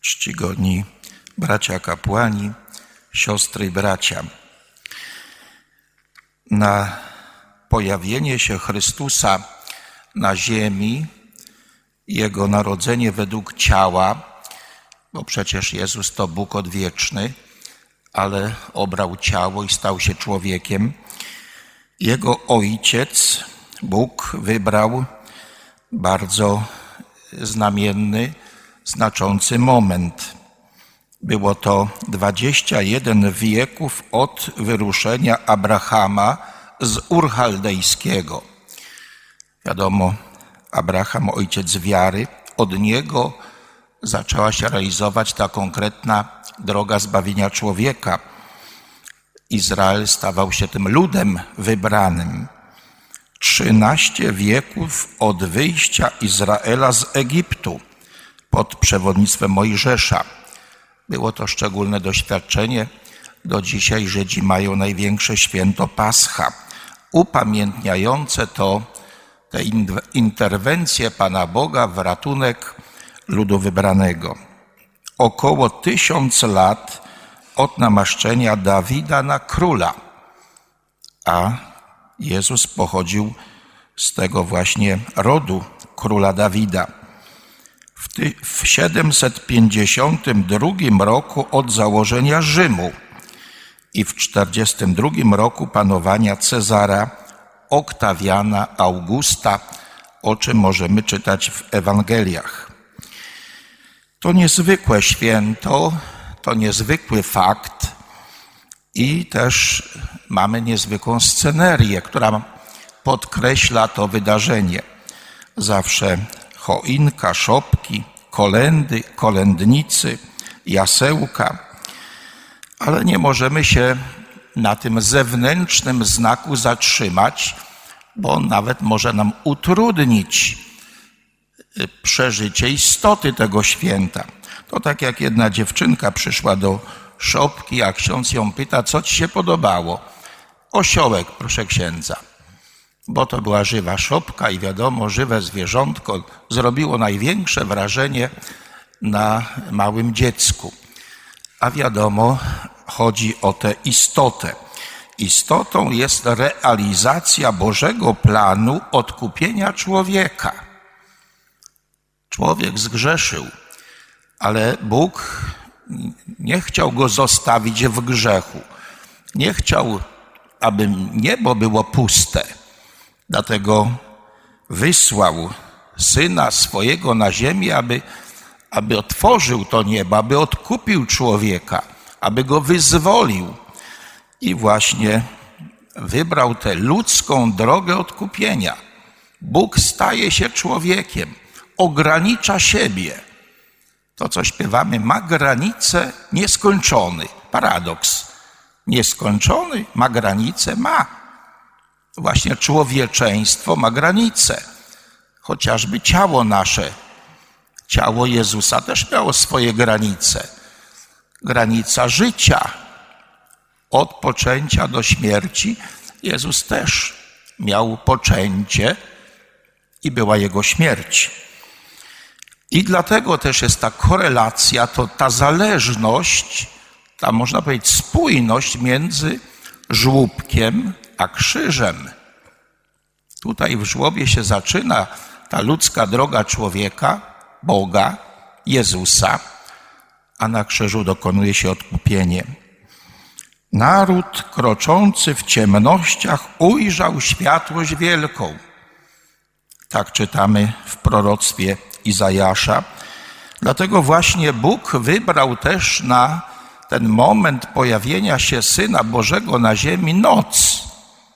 czcigodni bracia kapłani, siostry i bracia. Na pojawienie się Chrystusa na ziemi, Jego narodzenie według ciała, bo przecież Jezus to Bóg odwieczny, ale obrał ciało i stał się człowiekiem. Jego Ojciec, Bóg, wybrał bardzo znamienny, znaczący moment. Było to 21 wieków od wyruszenia Abrahama z Ur Chaldejskiego. Wiadomo, Abraham, ojciec wiary, od niego zaczęła się realizować ta konkretna droga zbawienia człowieka. Izrael stawał się tym ludem wybranym. 13 wieków od wyjścia Izraela z Egiptu pod przewodnictwem Mojżesza. Było to szczególne doświadczenie. Do dzisiaj Żydzi mają największe święto Pascha, upamiętniające te interwencje Pana Boga w ratunek ludu wybranego. Około 1000 lat od namaszczenia Dawida na króla, a Jezus pochodził z tego właśnie rodu króla Dawida. W 752 roku od założenia Rzymu i w 42 roku panowania Cezara Oktawiana Augusta, o czym możemy czytać w Ewangeliach. To niezwykłe święto, to niezwykły fakt i też mamy niezwykłą scenerię, która podkreśla to wydarzenie. Zawsze choinka, szopki, kolędy, kolędnicy, jasełka, ale nie możemy się na tym zewnętrznym znaku zatrzymać, bo on nawet może nam utrudnić przeżycie istoty tego święta. To tak jak jedna dziewczynka przyszła do szopki, a ksiądz ją pyta, co ci się podobało? Osiołek, proszę księdza. Bo to była żywa szopka i wiadomo, żywe zwierzątko zrobiło największe wrażenie na małym dziecku. A wiadomo, chodzi o tę istotę. Istotą jest realizacja Bożego planu odkupienia człowieka. Człowiek zgrzeszył, ale Bóg nie chciał go zostawić w grzechu. Nie chciał, aby niebo było puste. Dlatego wysłał Syna swojego na ziemię, aby otworzył to niebo, aby odkupił człowieka, aby go wyzwolił. I właśnie wybrał tę ludzką drogę odkupienia. Bóg staje się człowiekiem, ogranicza siebie. To, co śpiewamy, ma granicę nieskończony. Paradoks. Nieskończony ma granicę, ma. Właśnie człowieczeństwo ma granicę. Chociażby ciało nasze, ciało Jezusa też miało swoje granice. Granica życia. Od poczęcia do śmierci Jezus też miał poczęcie i była Jego śmierć. I dlatego też jest ta korelacja, ta zależność, ta można powiedzieć spójność między żłóbkiem a krzyżem. Tutaj w żłobie się zaczyna ta ludzka droga człowieka, Boga, Jezusa, a na krzyżu dokonuje się odkupienie. Naród kroczący w ciemnościach ujrzał światłość wielką. Tak czytamy w proroctwie Izajasza. Dlatego właśnie Bóg wybrał też na ten moment pojawienia się Syna Bożego na ziemi noc.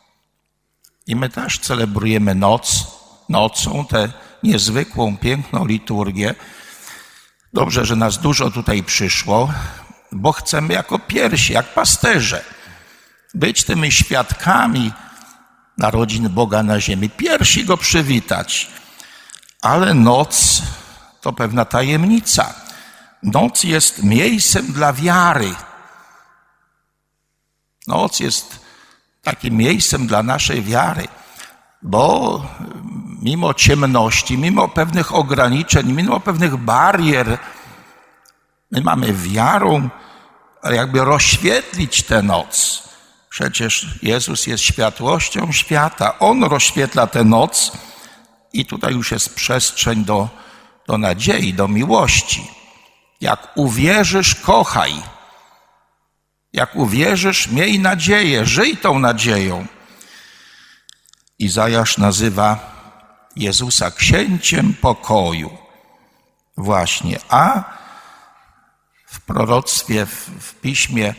I my też celebrujemy nocą tę niezwykłą, piękną liturgię. Dobrze, że nas dużo tutaj przyszło, bo chcemy jako pierwsi, jak pasterze, być tymi świadkami narodzin Boga na ziemi. Pierwsi Go przywitać. Ale noc to pewna tajemnica. Noc jest miejscem dla wiary. Noc jest takim miejscem dla naszej wiary, bo mimo ciemności, mimo pewnych ograniczeń, mimo pewnych barier, My mamy wiarą jakby rozświetlić tę noc. Przecież Jezus jest światłością świata. On rozświetla tę noc i tutaj już jest przestrzeń do nadziei, do miłości. Jak uwierzysz, kochaj. Jak uwierzysz, miej nadzieję, żyj tą nadzieją. Izajasz nazywa Jezusa księciem pokoju. Właśnie. A w proroctwie, w piśmie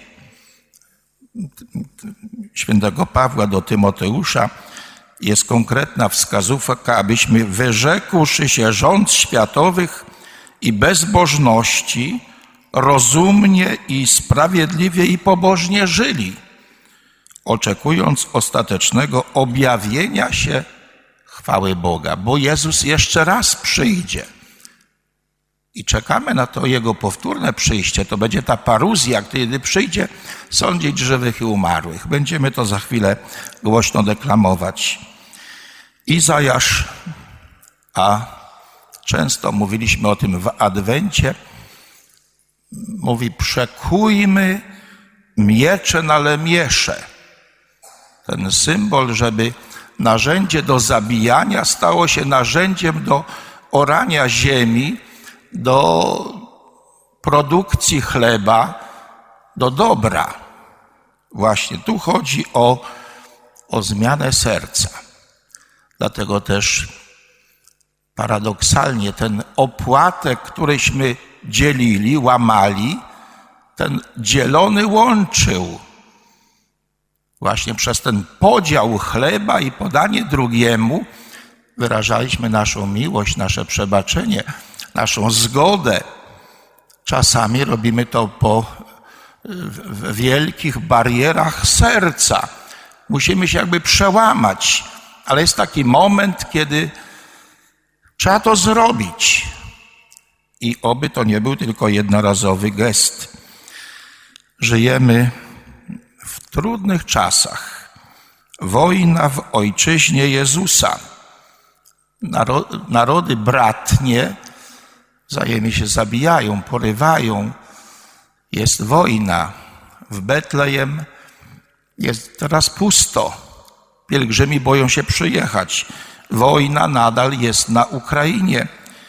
świętego Pawła do Tymoteusza jest konkretna wskazówka, abyśmy wyrzekłszy się rząd światowych i bezbożności, rozumnie i sprawiedliwie i pobożnie żyli, oczekując ostatecznego objawienia się chwały Boga, bo Jezus jeszcze raz przyjdzie. I czekamy na to Jego powtórne przyjście. To będzie ta paruzja, kiedy przyjdzie sądzić żywych i umarłych. Będziemy to za chwilę głośno deklamować. Izajasz, a często mówiliśmy o tym w Adwencie, mówi: przekujmy miecze na lemiesze. Ten symbol, żeby narzędzie do zabijania stało się narzędziem do orania ziemi, do produkcji chleba, do dobra. Właśnie tu chodzi o zmianę serca. Dlatego też paradoksalnie ten opłatek, któryśmy dzielili, łamali, ten dzielony łączył. Właśnie przez ten podział chleba i podanie drugiemu wyrażaliśmy naszą miłość, nasze przebaczenie, naszą zgodę. Czasami robimy to po wielkich barierach serca. Musimy się jakby przełamać, ale jest taki moment, kiedy trzeba to zrobić. I oby to nie był tylko jednorazowy gest. Żyjemy w trudnych czasach. Wojna w ojczyźnie Jezusa. Narody bratnie wzajemnie się zabijają, porywają. Jest wojna. W Betlejem jest teraz pusto. Pielgrzymi boją się przyjechać. Wojna nadal jest na Ukrainie.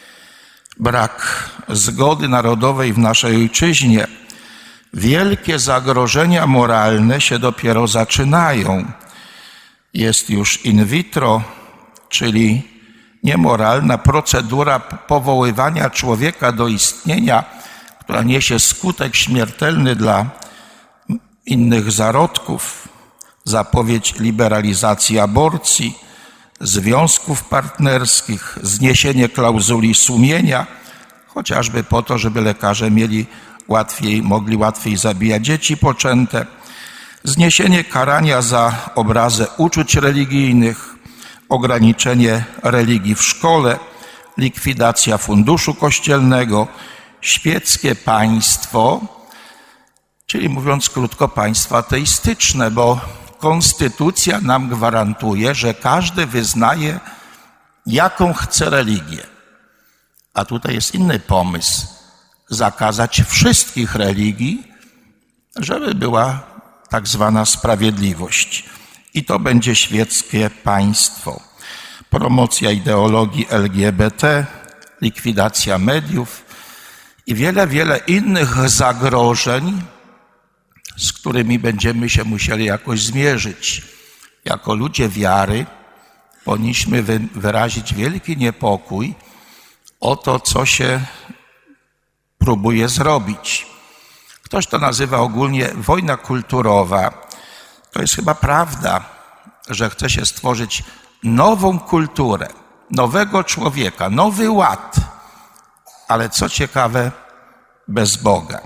Brak zgody narodowej w naszej ojczyźnie. Wielkie zagrożenia moralne się dopiero zaczynają. Jest już in vitro, czyli niemoralna procedura powoływania człowieka do istnienia, która niesie skutek śmiertelny dla innych zarodków. Zapowiedź liberalizacji aborcji, związków partnerskich, zniesienie klauzuli sumienia, chociażby po to, żeby lekarze mogli łatwiej zabijać dzieci poczęte, zniesienie karania za obrazę uczuć religijnych, ograniczenie religii w szkole, likwidacja funduszu kościelnego, świeckie państwo, czyli mówiąc krótko, państwo ateistyczne, bo konstytucja nam gwarantuje, że każdy wyznaje, jaką chce religię. A tutaj jest inny pomysł. Zakazać wszystkich religii, żeby była tak zwana sprawiedliwość. I to będzie świeckie państwo. Promocja ideologii LGBT, likwidacja mediów i wiele innych zagrożeń, z którymi będziemy się musieli jakoś zmierzyć. Jako ludzie wiary powinniśmy wyrazić wielki niepokój o to, co się próbuje zrobić. Ktoś to nazywa ogólnie wojna kulturowa. To jest chyba prawda, że chce się stworzyć nową kulturę, nowego człowieka, nowy ład, ale co ciekawe, bez Boga.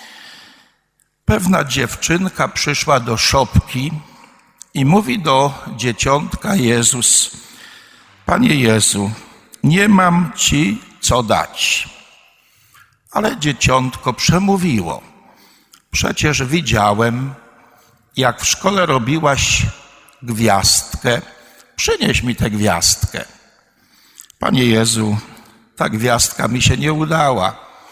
Pewna dziewczynka przyszła do szopki i mówi do dzieciątka Jezus: Panie Jezu, nie mam Ci co dać. Ale dzieciątko przemówiło: przecież widziałem, jak w szkole robiłaś gwiazdkę, przynieś mi tę gwiazdkę. Panie Jezu, ta gwiazdka mi się nie udała.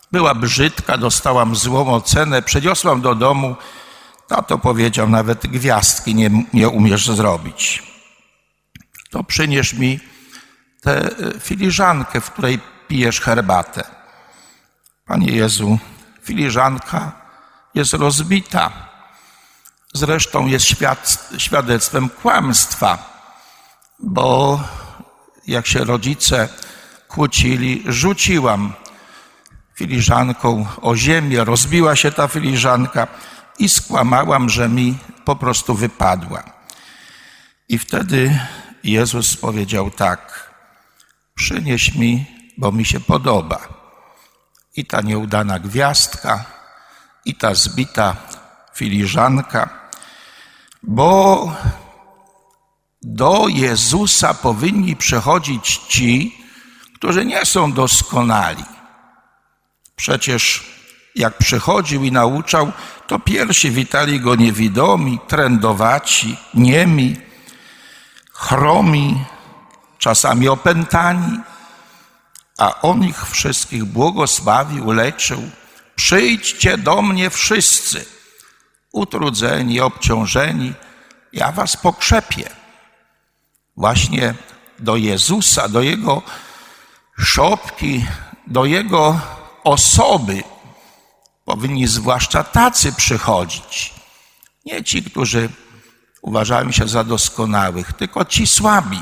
Była brzydka, dostałam złą ocenę, przyniosłam do domu. Tato powiedział, nawet gwiazdki nie umiesz zrobić. To przynieś mi tę filiżankę, w której pijesz herbatę. Panie Jezu, filiżanka jest rozbita. Zresztą jest świadectwem kłamstwa, bo jak się rodzice kłócili, rzuciłam filiżanką o ziemię, rozbiła się ta filiżanka i skłamałam, że mi po prostu wypadła. I wtedy Jezus powiedział tak, przynieś mi, bo mi się podoba. I ta nieudana gwiazdka, i ta zbita filiżanka, bo do Jezusa powinni przychodzić ci, którzy nie są doskonali. Przecież jak przychodził i nauczał, to pierwsi witali go niewidomi, trędowaci, niemi, chromi, czasami opętani, a on ich wszystkich błogosławił, leczył. Przyjdźcie do mnie wszyscy, utrudzeni, obciążeni, ja was pokrzepię. Właśnie do Jezusa, do Jego szopki, do Jego osoby powinni zwłaszcza tacy przychodzić. Nie ci, którzy uważają się za doskonałych, tylko ci słabi.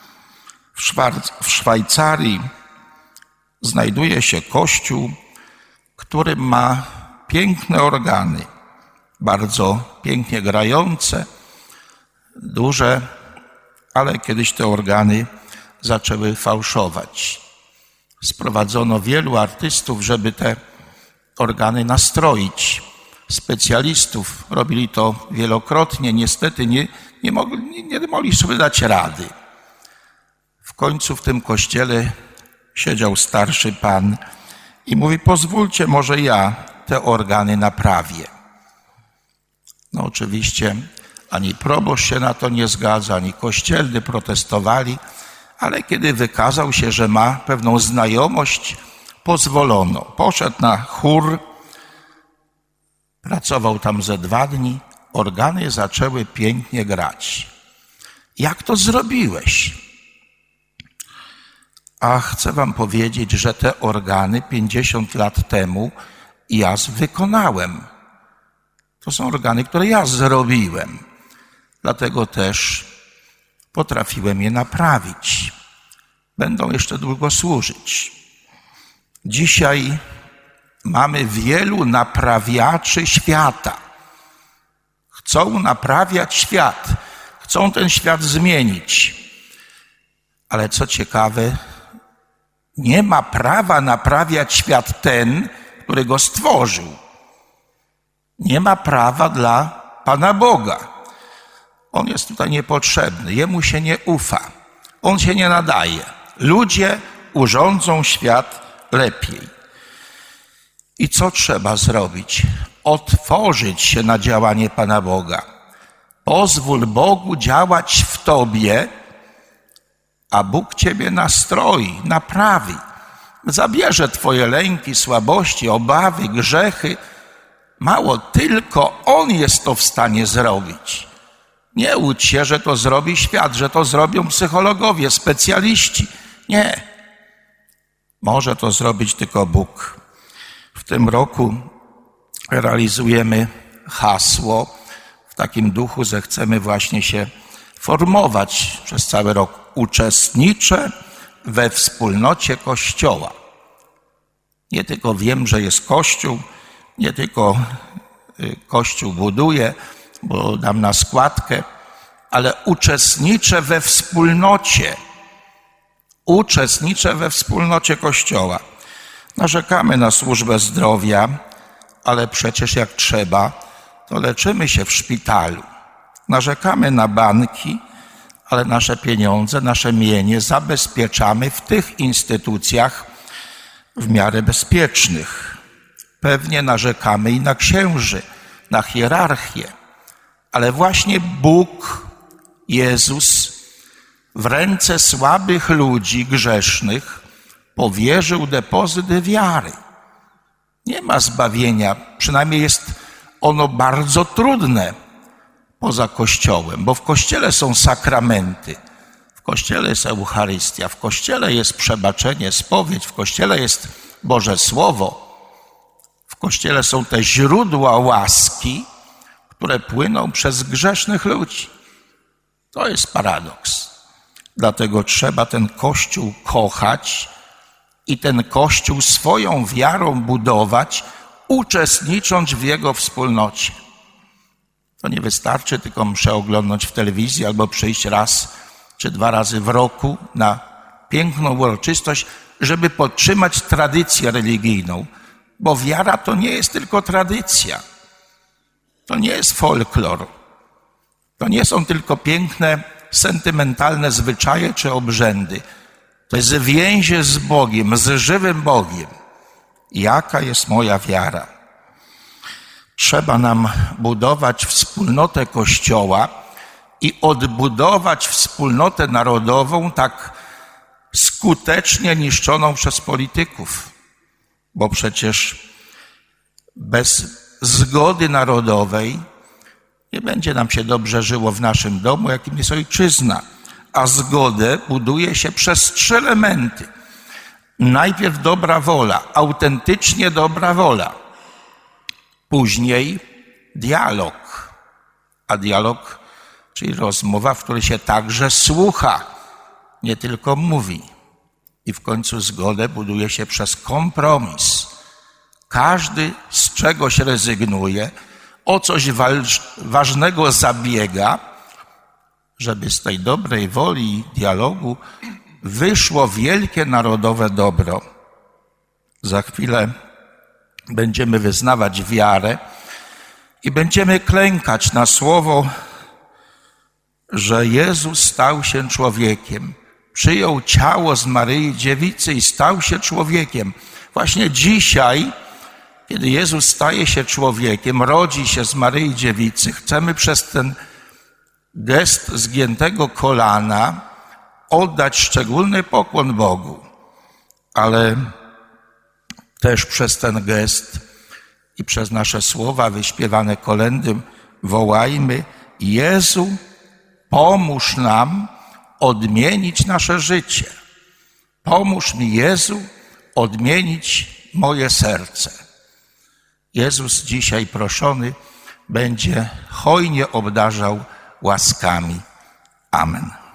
W Szwajcarii znajduje się kościół, który ma piękne organy, bardzo pięknie grające, duże, ale kiedyś te organy zaczęły fałszować. Sprowadzono wielu artystów, żeby te organy nastroić. Specjalistów robili to wielokrotnie, niestety nie mogli sobie dać rady. W końcu w tym kościele siedział starszy pan i mówi, pozwólcie, może ja te organy naprawię. No oczywiście ani proboszcz się na to nie zgadza, ani kościelny protestowali, ale kiedy wykazał się, że ma pewną znajomość, pozwolono. Poszedł na chór, pracował tam ze 2 dni, organy zaczęły pięknie grać. Jak to zrobiłeś? A chcę wam powiedzieć, że te organy 50 lat temu ja wykonałem. To są organy, które ja zrobiłem. Dlatego też potrafiłem je naprawić. Będą jeszcze długo służyć. Dzisiaj mamy wielu naprawiaczy świata. Chcą naprawiać świat. Chcą ten świat zmienić. Ale co ciekawe, nie ma prawa naprawiać świat ten, który go stworzył. Nie ma prawa dla Pana Boga. On jest tutaj niepotrzebny, jemu się nie ufa. On się nie nadaje. Ludzie urządzą świat lepiej. I co trzeba zrobić? Otworzyć się na działanie Pana Boga. Pozwól Bogu działać w tobie, a Bóg ciebie nastroi, naprawi. Zabierze twoje lęki, słabości, obawy, grzechy. Mało, tylko On jest to w stanie zrobić. Nie łudź się, że to zrobi świat, że to zrobią psychologowie, specjaliści. Nie. Może to zrobić tylko Bóg. W tym roku realizujemy hasło w takim duchu, że chcemy właśnie się formować przez cały rok. Uczestniczę we wspólnocie Kościoła. Nie tylko wiem, że jest Kościół, nie tylko Kościół buduje, bo dam na składkę, ale uczestniczę we wspólnocie. Uczestniczę we wspólnocie Kościoła. Narzekamy na służbę zdrowia, ale przecież jak trzeba, to leczymy się w szpitalu. Narzekamy na banki, ale nasze pieniądze, nasze mienie zabezpieczamy w tych instytucjach w miarę bezpiecznych. Pewnie narzekamy i na księży, na hierarchię, ale właśnie Bóg, Jezus, w ręce słabych ludzi grzesznych powierzył depozyt wiary. Nie ma zbawienia, przynajmniej jest ono bardzo trudne poza Kościołem, bo w Kościele są sakramenty, w Kościele jest Eucharystia, w Kościele jest przebaczenie, spowiedź, w Kościele jest Boże Słowo, w Kościele są te źródła łaski, które płyną przez grzesznych ludzi. To jest paradoks. Dlatego trzeba ten Kościół kochać i ten Kościół swoją wiarą budować, uczestnicząc w jego wspólnocie. To nie wystarczy tylko mszę oglądać w telewizji albo przyjść raz czy 2 razy w roku na piękną uroczystość, żeby podtrzymać tradycję religijną, bo wiara to nie jest tylko tradycja, to nie jest folklor, to nie są tylko piękne, sentymentalne zwyczaje czy obrzędy. To jest więzie z Bogiem, z żywym Bogiem. Jaka jest moja wiara? Trzeba nam budować wspólnotę Kościoła i odbudować wspólnotę narodową tak skutecznie niszczoną przez polityków. Bo przecież bez zgody narodowej nie będzie nam się dobrze żyło w naszym domu, jakim jest ojczyzna. A zgodę buduje się przez 3 elementy. Najpierw dobra wola, autentycznie dobra wola. Później dialog. A dialog, czyli rozmowa, w której się także słucha, nie tylko mówi. I w końcu zgodę buduje się przez kompromis. Każdy z czegoś rezygnuje, o coś ważnego zabiega, żeby z tej dobrej woli i dialogu wyszło wielkie narodowe dobro. Za chwilę będziemy wyznawać wiarę i będziemy klękać na słowo, że Jezus stał się człowiekiem. Przyjął ciało z Maryi Dziewicy i stał się człowiekiem. Właśnie dzisiaj, kiedy Jezus staje się człowiekiem, rodzi się z Maryi Dziewicy, chcemy przez ten gest zgiętego kolana oddać szczególny pokłon Bogu, ale też przez ten gest i przez nasze słowa wyśpiewane kolędem wołajmy: Jezu, pomóż nam odmienić nasze życie. Pomóż mi, Jezu, odmienić moje serce. Jezus dzisiaj proszony będzie hojnie obdarzał łaskami. Amen.